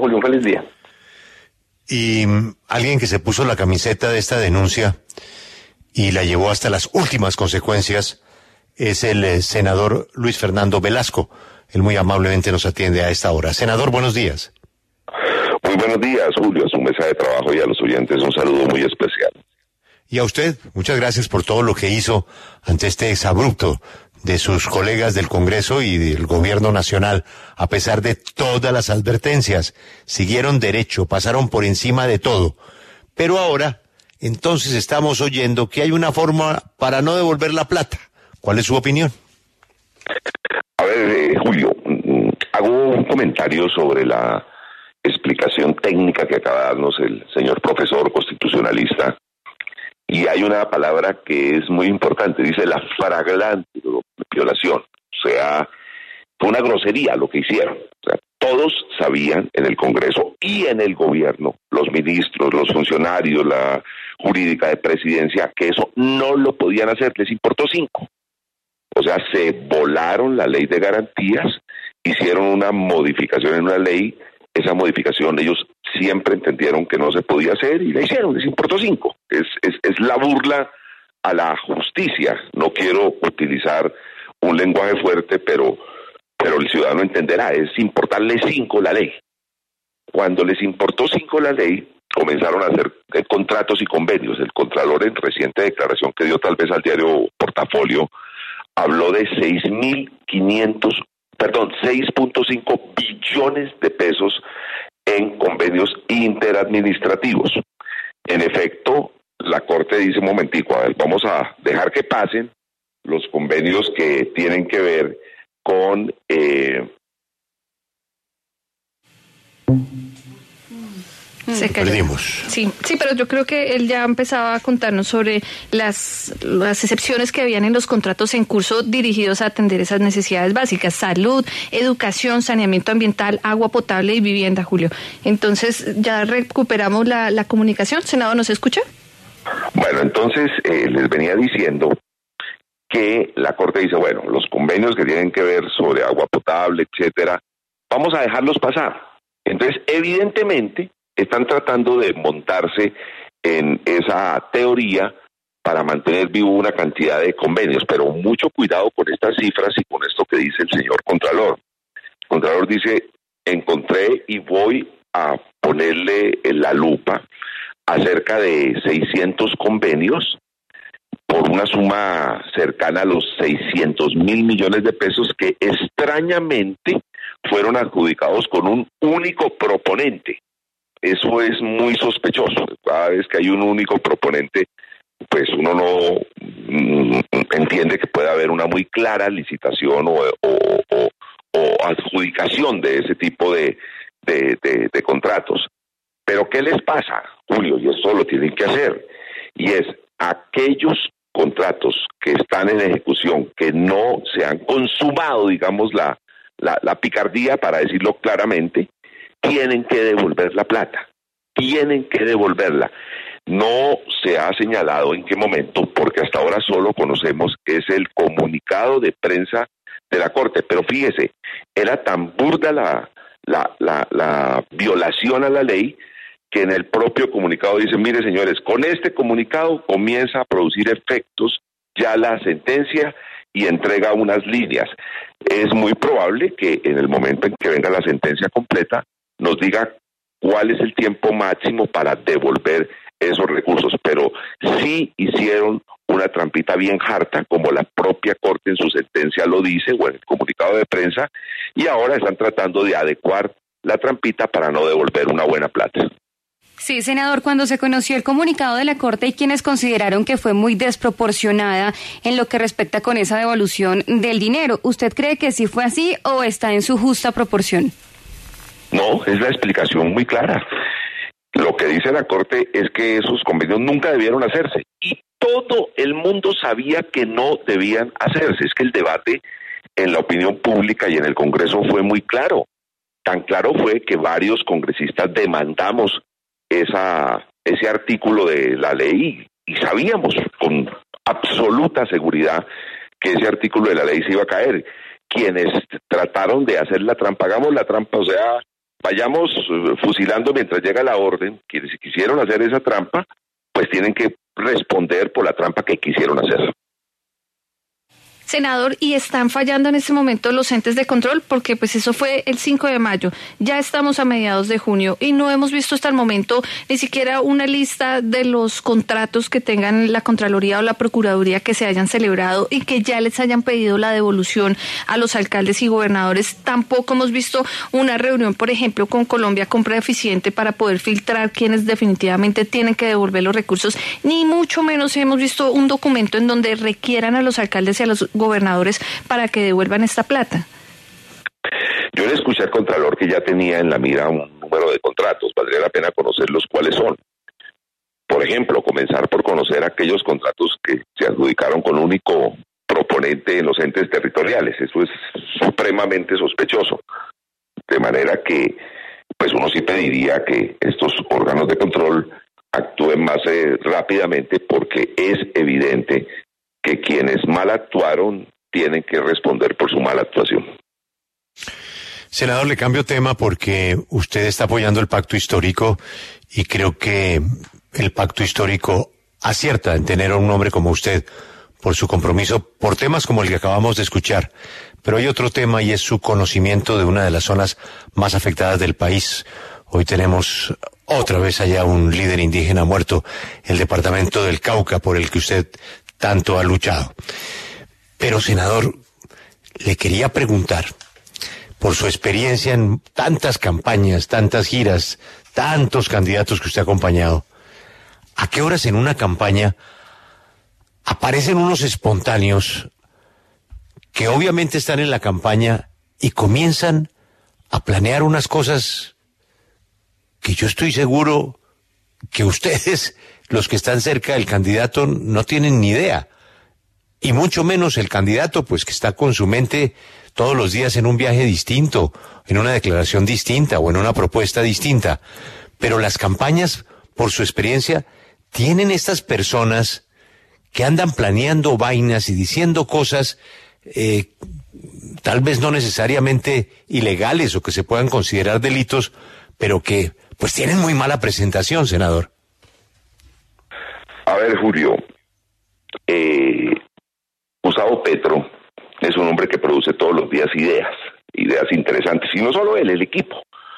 Julio, un feliz día. Y alguien que se puso la camiseta de esta denuncia y la llevó hasta las últimas consecuencias es el senador Luis Fernando Velasco. Él muy amablemente nos atiende a esta hora. Senador, buenos días. Muy buenos días, Julio, a su mesa de trabajo y a los oyentes un saludo muy especial. Y a usted, muchas gracias por todo lo que hizo ante este exabrupto de sus colegas del Congreso y del Gobierno Nacional. A pesar de todas las advertencias, siguieron derecho, pasaron por encima de todo. Pero ahora, entonces estamos oyendo que hay una forma para no devolver la plata. ¿Cuál es su opinión? A ver, Julio, hago un comentario sobre la explicación técnica que acaba de darnos el señor profesor constitucionalista. Y hay una palabra que es muy importante, dice la flagrante violación. O sea, fue una grosería lo que hicieron. O sea, todos sabían en el Congreso y en el gobierno, los ministros, los funcionarios, la jurídica de presidencia, que eso no lo podían hacer, les importó 5. O sea, se volaron la ley de garantías, hicieron una modificación en una ley, esa modificación ellos siempre entendieron que no se podía hacer y la hicieron, les importó 5. Es la burla a la justicia. No quiero utilizar un lenguaje fuerte, pero el ciudadano entenderá, es importarle 5 la ley. Cuando les importó 5 la ley, comenzaron a hacer contratos y convenios. El Contralor en reciente declaración que dio tal vez al diario Portafolio, habló de 6.5 billones de pesos en convenios interadministrativos. En efecto, la Corte dice, un momentico, a ver, vamos a dejar que pasen los convenios que tienen que ver con... Se perdimos. Sí, pero yo creo que él ya empezaba a contarnos sobre las excepciones que habían en los contratos en curso dirigidos a atender esas necesidades básicas: salud, educación, saneamiento ambiental, agua potable y vivienda, Julio. Entonces, ya recuperamos la comunicación. Senador, ¿nos escucha? Bueno, entonces les venía diciendo que la Corte dice, bueno, los convenios que tienen que ver sobre agua potable, etcétera, vamos a dejarlos pasar. Entonces, evidentemente, están tratando de montarse en esa teoría para mantener vivo una cantidad de convenios, pero mucho cuidado con estas cifras y con esto que dice el señor Contralor. El Contralor dice, encontré y voy a ponerle en la lupa acerca de 600 convenios por una suma cercana a los 600,000 millones de pesos que extrañamente fueron adjudicados con un único proponente. Eso es muy sospechoso. Cada vez que hay un único proponente, pues uno no entiende que puede haber una muy clara licitación o adjudicación de ese tipo de contratos. Pero ¿qué les pasa, Julio? Y eso lo tienen que hacer. Y es aquellos contratos que están en ejecución, que no se han consumado, digamos, la picardía, para decirlo claramente, tienen que devolver la plata, tienen que devolverla. No se ha señalado en qué momento, porque hasta ahora solo conocemos que es el comunicado de prensa de la Corte. Pero fíjese, era tan burda la violación a la ley que en el propio comunicado dice, mire señores, con este comunicado comienza a producir efectos ya la sentencia y entrega unas líneas. Es muy probable que en el momento en que venga la sentencia completa nos diga cuál es el tiempo máximo para devolver esos recursos, pero sí hicieron una trampita bien harta, como la propia Corte en su sentencia lo dice, o en el comunicado de prensa, y ahora están tratando de adecuar la trampita para no devolver una buena plata. Sí, senador, cuando se conoció el comunicado de la Corte, hay quienes consideraron que fue muy desproporcionada en lo que respecta con esa devolución del dinero. ¿Usted cree que sí fue así o está en su justa proporción? No, es la explicación muy clara. Lo que dice la Corte es que esos convenios nunca debieron hacerse y todo el mundo sabía que no debían hacerse. Es que el debate en la opinión pública y en el Congreso fue muy claro. Tan claro fue que varios congresistas demandamos ese artículo de la ley y sabíamos con absoluta seguridad que ese artículo de la ley se iba a caer. Quienes trataron de hacer la trampa, hagamos la trampa, o sea, vayamos fusilando mientras llega la orden. Quienes quisieron hacer esa trampa, pues tienen que responder por la trampa que quisieron hacer. Senador, ¿y están fallando en este momento los entes de control? Porque pues eso fue el 5 de mayo, ya estamos a mediados de junio y no hemos visto hasta el momento ni siquiera una lista de los contratos que tengan la Contraloría o la Procuraduría que se hayan celebrado y que ya les hayan pedido la devolución a los alcaldes y gobernadores. Tampoco hemos visto una reunión, por ejemplo, con Colombia Compra Eficiente para poder filtrar quienes definitivamente tienen que devolver los recursos, ni mucho menos hemos visto un documento en donde requieran a los alcaldes y a los gobernadores para que devuelvan esta plata. Yo le escuché al Contralor que ya tenía en la mira un número de contratos, valdría la pena conocerlos cuáles son. Por ejemplo, comenzar por conocer aquellos contratos que se adjudicaron con único proponente en los entes territoriales. Eso es supremamente sospechoso. De manera que, pues uno sí pediría que estos órganos de control actúen más rápidamente, porque es evidente que quienes mal actuaron tienen que responder por su mala actuación. Senador, le cambio tema porque usted está apoyando el pacto histórico y creo que el pacto histórico acierta en tener a un hombre como usted por su compromiso, por temas como el que acabamos de escuchar. Pero hay otro tema y es su conocimiento de una de las zonas más afectadas del país. Hoy tenemos otra vez allá un líder indígena muerto, el departamento del Cauca, por el que usted tanto ha luchado. Pero, senador, le quería preguntar, por su experiencia en tantas campañas, tantas giras, tantos candidatos que usted ha acompañado, ¿a qué horas en una campaña aparecen unos espontáneos que obviamente están en la campaña y comienzan a planear unas cosas que yo estoy seguro que ustedes, los que están cerca del candidato, no tienen ni idea? Y mucho menos el candidato, pues que está con su mente todos los días en un viaje distinto, en una declaración distinta o en una propuesta distinta. Pero las campañas, por su experiencia, tienen estas personas que andan planeando vainas y diciendo cosas tal vez no necesariamente ilegales o que se puedan considerar delitos, pero que pues tienen muy mala presentación, senador. A ver, Julio, Gustavo Petro es un hombre que produce todos los días ideas interesantes, y no solo él, el equipo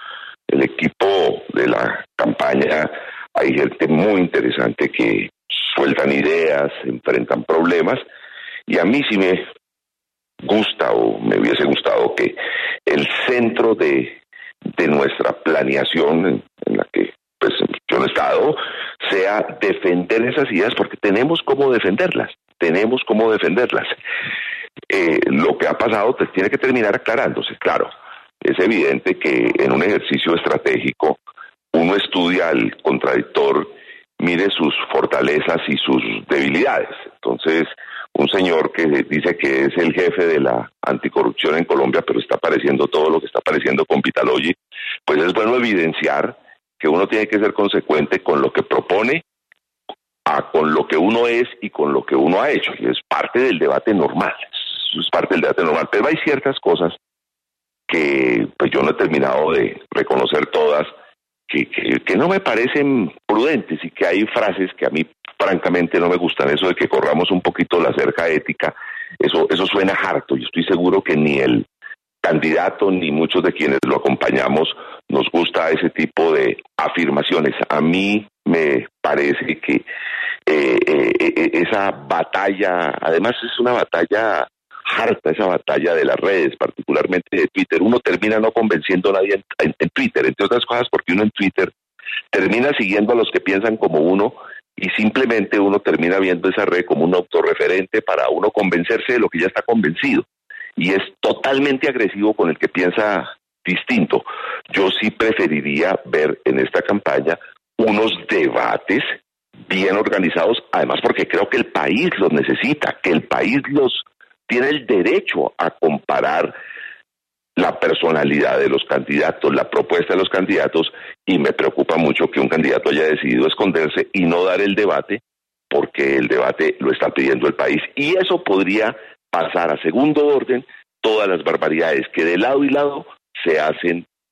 de la campaña. Hay gente muy interesante que sueltan ideas, enfrentan problemas, y a mí sí me gusta, o me hubiese gustado, que el centro de nuestra planeación, en la que pues yo no he estado, sea defender esas ideas, porque tenemos cómo defenderlas. Lo que ha pasado pues tiene que terminar aclarándose. Claro, es evidente que en un ejercicio estratégico uno estudia al contradictor, mire sus fortalezas y sus debilidades. Entonces, un señor que dice que es el jefe de la anticorrupción en Colombia, pero está apareciendo todo lo que está apareciendo con Vitalogy, pues es bueno evidenciar que uno tiene que ser consecuente con lo que propone, con lo que uno es y con lo que uno ha hecho, y es parte del debate normal. Pero hay ciertas cosas que pues yo no he terminado de reconocer todas, que no me parecen prudentes, y que hay frases que a mí francamente no me gustan. Eso de que corramos un poquito la cerca ética, eso suena harto, y estoy seguro que ni el candidato ni muchos de quienes lo acompañamos nos gusta ese tipo de afirmaciones. A mí me parece que esa batalla, además es una batalla harta, esa batalla de las redes, particularmente de Twitter. Uno termina no convenciendo a nadie en Twitter, entre otras cosas porque uno en Twitter termina siguiendo a los que piensan como uno, y simplemente uno termina viendo esa red como un autorreferente para uno convencerse de lo que ya está convencido, y es totalmente agresivo con el que piensa distinto. Yo sí preferiría ver en esta campaña unos debates bien organizados, además porque creo que el país los necesita, que el país los tiene el derecho a comparar la personalidad de los candidatos, la propuesta de los candidatos, y me preocupa mucho que un candidato haya decidido esconderse y no dar el debate, porque el debate lo está pidiendo el país, y eso podría pasar a segundo orden todas las barbaridades que de lado y lado se hacen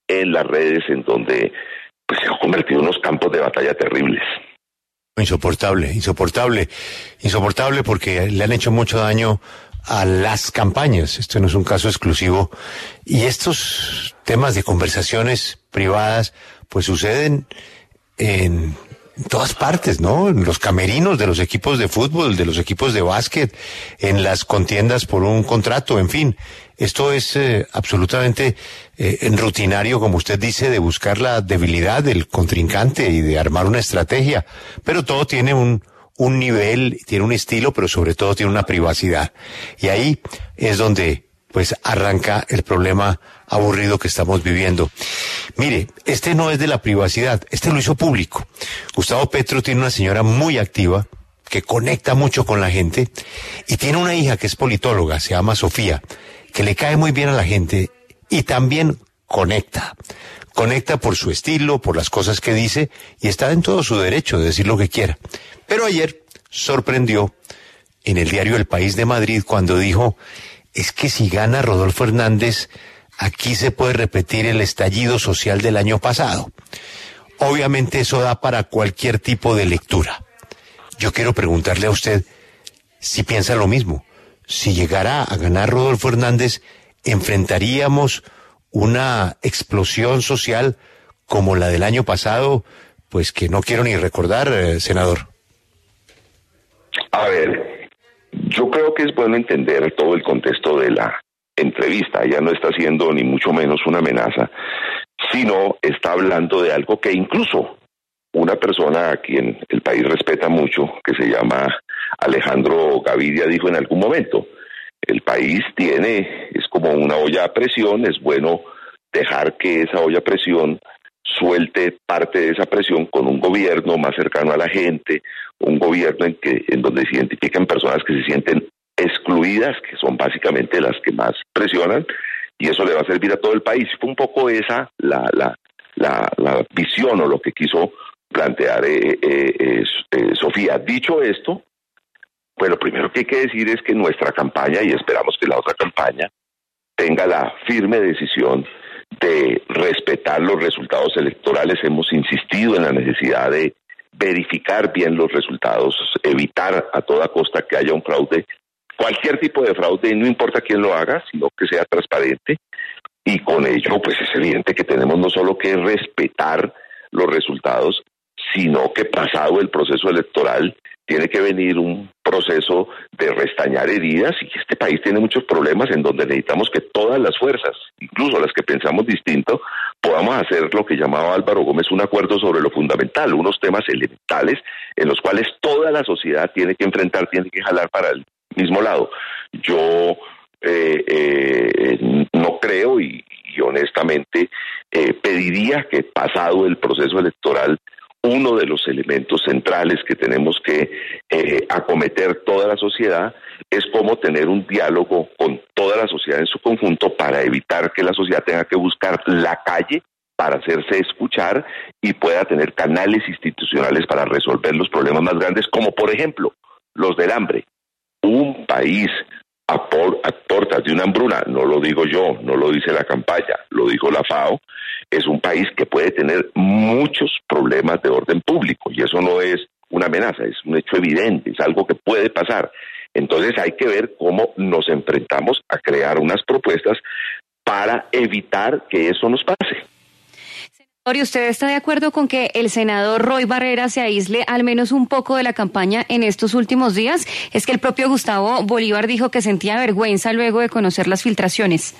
en las redes, en donde pues se han convertido en unos campos de batalla terribles. Insoportable porque le han hecho mucho daño a las campañas. Esto no es un caso exclusivo. Y estos temas de conversaciones privadas, pues suceden en todas partes, ¿no? En los camerinos de los equipos de fútbol, de los equipos de básquet, en las contiendas por un contrato, en fin. Esto es absolutamente rutinario, como usted dice, de buscar la debilidad del contrincante y de armar una estrategia. Pero todo tiene un nivel, tiene un estilo, pero sobre todo tiene una privacidad. Y ahí es donde pues arranca el problema aburrido que estamos viviendo. Mire, este no es de la privacidad, este lo hizo público. Gustavo Petro tiene una señora muy activa, que conecta mucho con la gente, y tiene una hija que es politóloga, se llama Sofía, que le cae muy bien a la gente, y también conecta por su estilo, por las cosas que dice, y está en todo su derecho de decir lo que quiera. Pero ayer sorprendió en el diario El País de Madrid cuando dijo: es que si gana Rodolfo Hernández, aquí se puede repetir el estallido social del año pasado. Obviamente eso da para cualquier tipo de lectura. Yo quiero preguntarle a usted si piensa lo mismo. Si llegara a ganar Rodolfo Hernández, ¿enfrentaríamos una explosión social como la del año pasado? Pues que no quiero ni recordar, senador. A ver, yo creo que es bueno entender todo el contexto de la entrevista. Ella no está haciendo ni mucho menos una amenaza, sino está hablando de algo que incluso una persona a quien el país respeta mucho, que se llama Alejandro Gaviria, dijo en algún momento: el país es como una olla a presión, es bueno dejar que esa olla a presión suelte parte de esa presión con un gobierno más cercano a la gente, un gobierno en donde se identifican personas que se sienten excluidas, que son básicamente las que más presionan, y eso le va a servir a todo el país. Fue un poco esa la visión o lo que quiso plantear Sofía. Dicho esto, pues lo primero que hay que decir es que nuestra campaña, y esperamos que la otra campaña, tenga la firme decisión de respetar los resultados electorales. Hemos insistido en la necesidad de verificar bien los resultados, evitar a toda costa que haya un fraude, cualquier tipo de fraude, no importa quién lo haga, sino que sea transparente. Y con ello, pues es evidente que tenemos no solo que respetar los resultados, sino que pasado el proceso electoral tiene que venir un proceso de restañar heridas, y este país tiene muchos problemas en donde necesitamos que todas las fuerzas, incluso las que pensamos distinto, podamos hacer lo que llamaba Álvaro Gómez un acuerdo sobre lo fundamental, unos temas elementales en los cuales toda la sociedad tiene que enfrentar, tiene que jalar para el mismo lado. Yo no creo y honestamente pediría que pasado el proceso electoral, uno de los elementos centrales que tenemos que acometer toda la sociedad es cómo tener un diálogo con toda la sociedad en su conjunto para evitar que la sociedad tenga que buscar la calle para hacerse escuchar y pueda tener canales institucionales para resolver los problemas más grandes, como por ejemplo los del hambre. Un país a portas de una hambruna, no lo digo yo, no lo dice la campaña, lo dijo la FAO, es un país que puede tener muchos problemas de orden público, y eso no es una amenaza, es un hecho evidente, es algo que puede pasar. Entonces hay que ver cómo nos enfrentamos a crear unas propuestas para evitar que eso nos pase. ¿Y usted está de acuerdo con que el senador Roy Barreras se aísle al menos un poco de la campaña en estos últimos días? Es que el propio Gustavo Bolívar dijo que sentía vergüenza luego de conocer las filtraciones.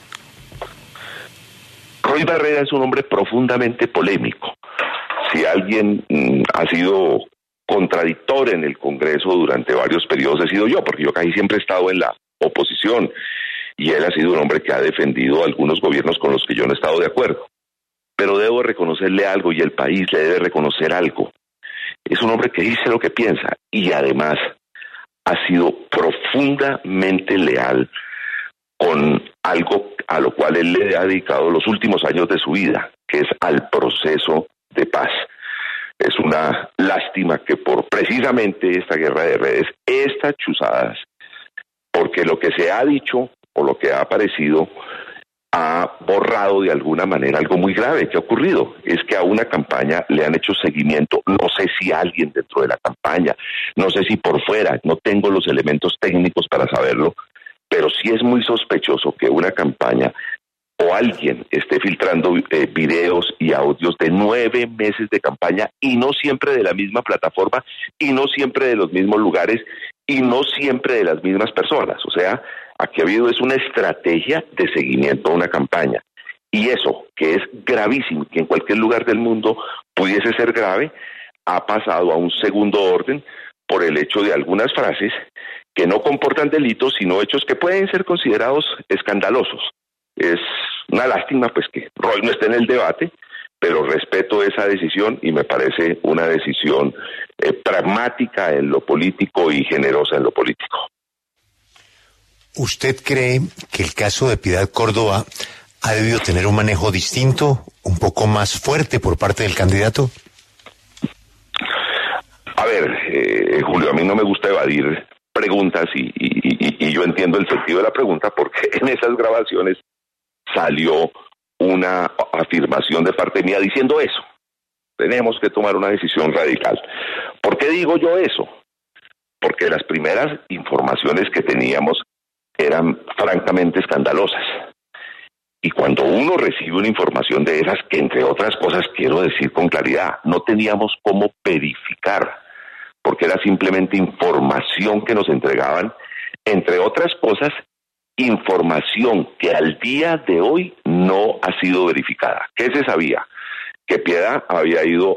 Roy Barreras es un hombre profundamente polémico. Si alguien ha sido contradictor en el Congreso durante varios periodos, he sido yo, porque yo casi siempre he estado en la oposición, y él ha sido un hombre que ha defendido algunos gobiernos con los que yo no he estado de acuerdo. Pero debo reconocerle algo, y el país le debe reconocer algo. Es un hombre que dice lo que piensa, y además ha sido profundamente leal con algo a lo cual él le ha dedicado los últimos años de su vida, que es al proceso de paz. Es una lástima que por precisamente esta guerra de redes, estas chuzadas, porque lo que se ha dicho o lo que ha aparecido ha borrado de alguna manera algo muy grave que ha ocurrido. Es que a una campaña le han hecho seguimiento, no sé si alguien dentro de la campaña, no sé si por fuera, no tengo los elementos técnicos para saberlo, pero sí es muy sospechoso que una campaña o alguien esté filtrando videos y audios de 9 meses de campaña, y no siempre de la misma plataforma, y no siempre de los mismos lugares, y no siempre de las mismas personas. O sea, aquí ha habido es una estrategia de seguimiento a una campaña. Y eso, que es gravísimo, que en cualquier lugar del mundo pudiese ser grave, ha pasado a un segundo orden por el hecho de algunas frases que no comportan delitos, sino hechos que pueden ser considerados escandalosos. Es una lástima pues que Roy no esté en el debate, pero respeto esa decisión y me parece una decisión pragmática en lo político y generosa en lo político. ¿Usted cree que el caso de Piedad Córdoba ha debido tener un manejo distinto, un poco más fuerte por parte del candidato? A ver, Julio, a mí no me gusta evadir preguntas y yo entiendo el sentido de la pregunta, porque en esas grabaciones salió una afirmación de parte mía diciendo eso. Tenemos que tomar una decisión radical. ¿Por qué digo yo eso? Porque las primeras informaciones que teníamos eran francamente escandalosas. Y cuando uno recibe una información de esas, que entre otras cosas quiero decir con claridad, no teníamos cómo verificar, porque era simplemente información que nos entregaban, entre otras cosas, información que al día de hoy no ha sido verificada. ¿Qué se sabía? Que Piedad había ido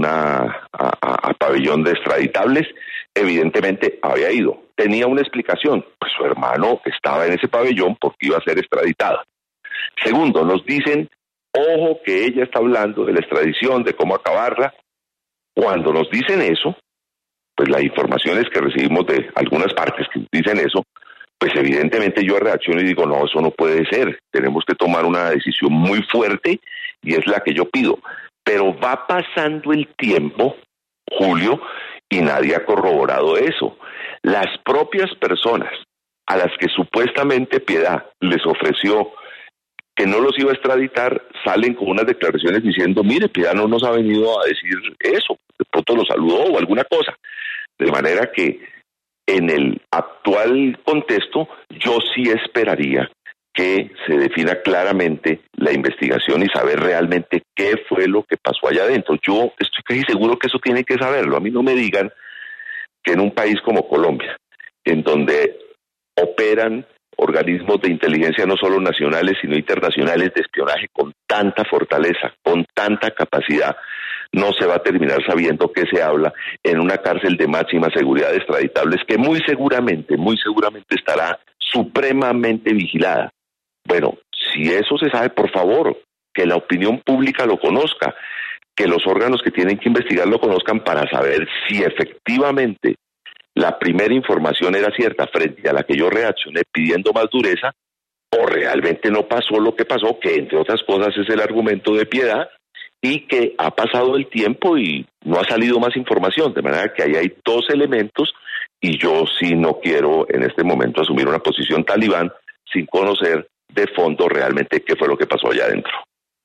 a pabellón de extraditables, evidentemente había ido. Tenía una explicación, pues su hermano estaba en ese pabellón porque iba a ser extraditado. Segundo, nos dicen, ojo que ella está hablando de la extradición, de cómo acabarla. Cuando nos dicen eso, pues las informaciones que recibimos de algunas partes que dicen eso, pues evidentemente yo reacciono y digo, no, eso no puede ser, tenemos que tomar una decisión muy fuerte y es la que yo pido. Pero va pasando el tiempo, Julio, y nadie ha corroborado eso. Las propias personas a las que supuestamente Piedad les ofreció que no los iba a extraditar, salen con unas declaraciones diciendo, mire, Piedad no nos ha venido a decir eso, de pronto lo saludó o alguna cosa. De manera que en el actual contexto, yo sí esperaría que se defina claramente la investigación y saber realmente qué fue lo que pasó allá adentro. Yo estoy casi seguro que eso tiene que saberlo. A mí no me digan que en un país como Colombia, en donde operan organismos de inteligencia no solo nacionales, sino internacionales de espionaje con tanta fortaleza, con tanta capacidad, no se va a terminar sabiendo qué se habla en una cárcel de máxima seguridad de extraditables que muy seguramente estará supremamente vigilada. Bueno, si eso se sabe, por favor, que la opinión pública lo conozca, que los órganos que tienen que investigar lo conozcan para saber si efectivamente la primera información era cierta frente a la que yo reaccioné pidiendo más dureza, o realmente no pasó lo que pasó, que entre otras cosas es el argumento de Piedad, y que ha pasado el tiempo y no ha salido más información, de manera que ahí hay dos elementos, y yo sí no quiero en este momento asumir una posición talibán sin conocer de fondo realmente qué fue lo que pasó allá adentro.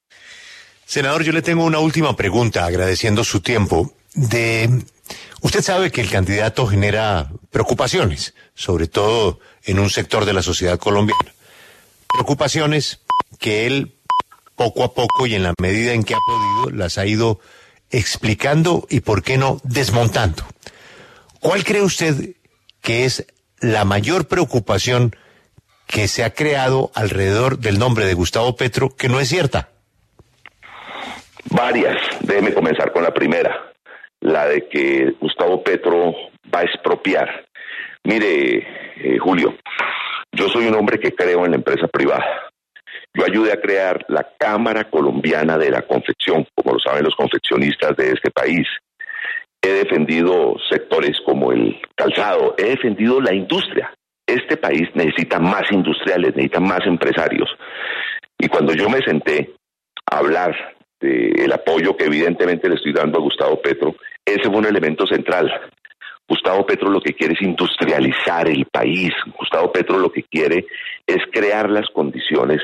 Senador, yo le tengo una última pregunta, agradeciendo su tiempo. Usted sabe que el candidato genera preocupaciones, sobre todo en un sector de la sociedad colombiana. Preocupaciones que él poco a poco y en la medida en que ha podido las ha ido explicando y, por qué no, desmontando. ¿Cuál cree usted que es la mayor preocupación que se ha creado alrededor del nombre de Gustavo Petro que no es cierta? Varias. Déjeme comenzar con la primera, la de que Gustavo Petro va a expropiar. Mire, Julio, yo soy un hombre que creo en la empresa privada. Yo ayudé a crear la Cámara Colombiana de la Confección, como lo saben los confeccionistas de este país. He defendido sectores como el calzado, he defendido la industria. Este país necesita más industriales, necesita más empresarios. Y cuando yo me senté a hablar del apoyo que evidentemente le estoy dando a Gustavo Petro, ese fue un elemento central. Gustavo Petro lo que quiere es industrializar el país. Gustavo Petro lo que quiere es crear las condiciones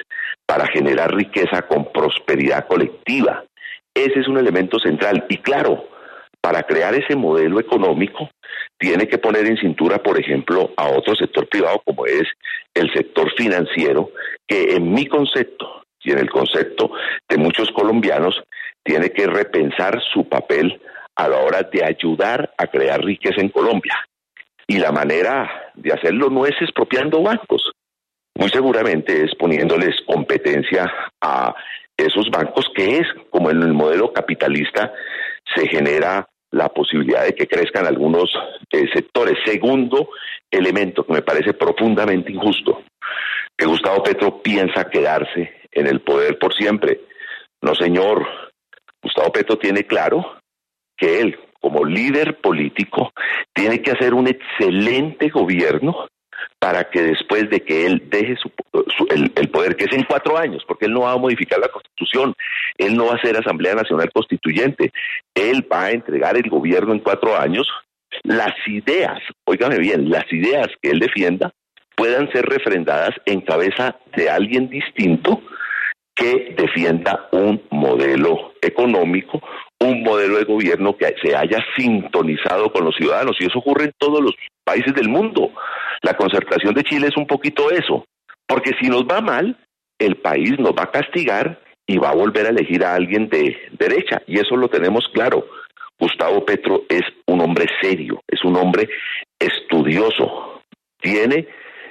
para generar riqueza con prosperidad colectiva. Ese es un elemento central. Y claro, para crear ese modelo económico, tiene que poner en cintura, por ejemplo, a otro sector privado como es el sector financiero, que en mi concepto y en el concepto de muchos colombianos, tiene que repensar su papel a la hora de ayudar a crear riqueza en Colombia. Y la manera de hacerlo no es expropiando bancos, muy seguramente es poniéndoles competencia a esos bancos, que es como en el modelo capitalista se genera la posibilidad de que crezcan algunos sectores. Segundo elemento que me parece profundamente injusto, que Gustavo Petro piensa quedarse en el poder por siempre. No, señor. Gustavo Petro tiene claro que él, como líder político, tiene que hacer un excelente gobierno para que después de que él deje el poder, que es en 4 años, porque él no va a modificar la Constitución, él no va a hacer Asamblea Nacional Constituyente, él va a entregar el gobierno en 4 años, las ideas, óigame bien, las ideas que él defienda puedan ser refrendadas en cabeza de alguien distinto que defienda un modelo económico, un modelo de gobierno que se haya sintonizado con los ciudadanos, y eso ocurre en todos los países del mundo. La concertación de Chile es un poquito eso, porque si nos va mal, el país nos va a castigar y va a volver a elegir a alguien de derecha, y eso lo tenemos claro. Gustavo Petro es un hombre serio, es un hombre estudioso, tiene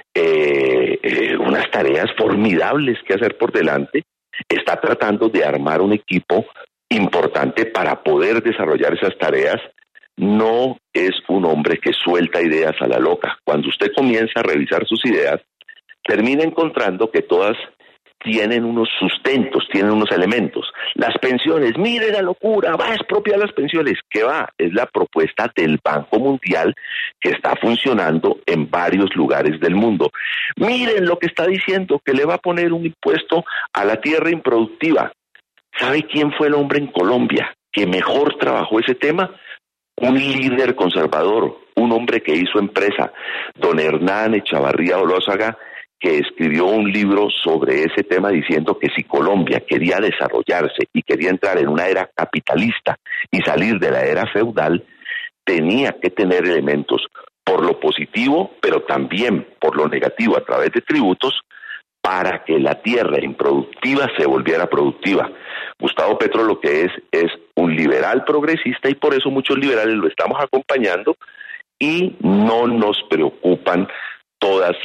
unas tareas formidables que hacer por delante, está tratando de armar un equipo importante para poder desarrollar esas tareas. No es un hombre que suelta ideas a la loca. Cuando usted comienza a revisar sus ideas, termina encontrando que todas tienen unos sustentos, tienen unos elementos. Las pensiones, mire la locura, va a expropiar las pensiones. ¿Qué va? Es la propuesta del Banco Mundial que está funcionando en varios lugares del mundo. Miren lo que está diciendo, que le va a poner un impuesto a la tierra improductiva. ¿Sabe quién fue el hombre en Colombia que mejor trabajó ese tema? Un líder conservador, un hombre que hizo empresa, don Hernán Echavarría Olózaga, que escribió un libro sobre ese tema diciendo que si Colombia quería desarrollarse y quería entrar en una era capitalista y salir de la era feudal, tenía que tener elementos por lo positivo, pero también por lo negativo a través de tributos, para que la tierra improductiva se volviera productiva. Gustavo Petro lo que es un liberal progresista, y por eso muchos liberales lo estamos acompañando, y no nos preocupan todas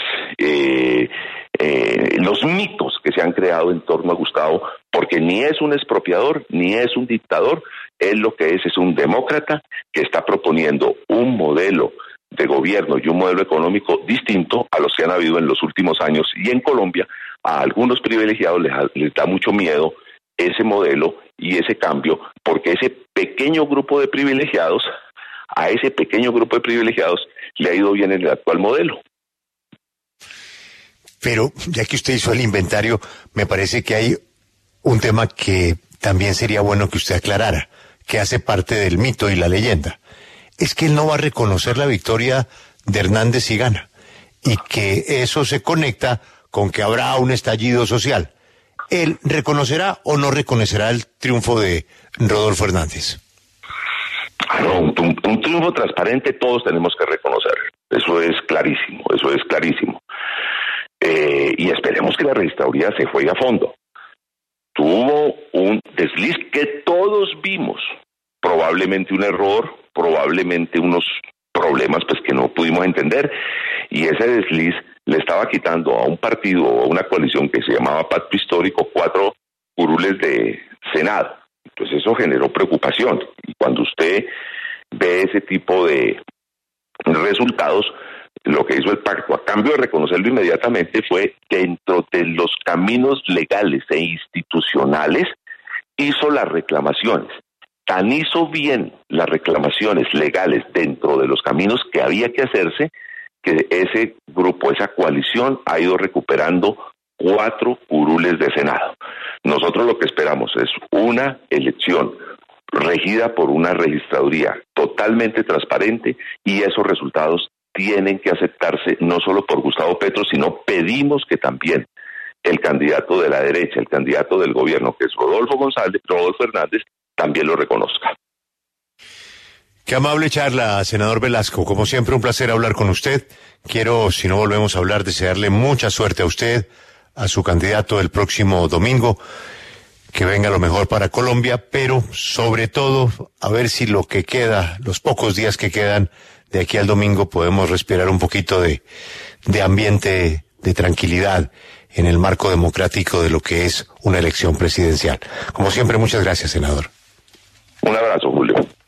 los mitos que se han creado en torno a Gustavo, porque ni es un expropiador, ni es un dictador. Él lo que es un demócrata que está proponiendo un modelo de gobierno y un modelo económico distinto a los que han habido en los últimos años. Y en Colombia a algunos privilegiados les da mucho miedo ese modelo y ese cambio, porque ese pequeño grupo de privilegiados, a ese pequeño grupo de privilegiados le ha ido bien en el actual modelo. Pero ya que usted hizo el inventario, me parece que hay un tema que también sería bueno que usted aclarara, que hace parte del mito y la leyenda. Es que él no va a reconocer la victoria de Hernández si gana, y que eso se conecta con que habrá un estallido social. ¿Él reconocerá o no reconocerá el triunfo de Rodolfo Hernández? No, un triunfo transparente todos tenemos que reconocer. Eso es clarísimo, eso es clarísimo. Y esperemos que la registraduría se juegue a fondo. Tuvo un desliz que todos vimos, probablemente un error, probablemente unos problemas pues que no pudimos entender, y ese desliz le estaba quitando a un partido o a una coalición que se llamaba Pacto Histórico 4 curules de Senado. Entonces eso generó preocupación, y cuando usted ve ese tipo de resultados, lo que hizo el pacto, a cambio de reconocerlo inmediatamente, fue dentro de los caminos legales e institucionales, hizo las reclamaciones. Tan hizo bien las reclamaciones legales dentro de los caminos que había que hacerse, que ese grupo, esa coalición, ha ido recuperando 4 curules de Senado. Nosotros lo que esperamos es una elección regida por una registraduría totalmente transparente, y esos resultados tienen que aceptarse no solo por Gustavo Petro, sino pedimos que también el candidato de la derecha, el candidato del gobierno, que es Rodolfo Hernández, también lo reconozca. Qué amable charla, senador Velasco. Como siempre, un placer hablar con usted. Quiero, si no volvemos a hablar, desearle mucha suerte a usted, a su candidato el próximo domingo. Que venga lo mejor para Colombia, pero sobre todo, a ver si lo que queda, los pocos días que quedan de aquí al domingo, podemos respirar un poquito de ambiente de tranquilidad en el marco democrático de lo que es una elección presidencial. Como siempre, muchas gracias, senador. Un abrazo, Julio.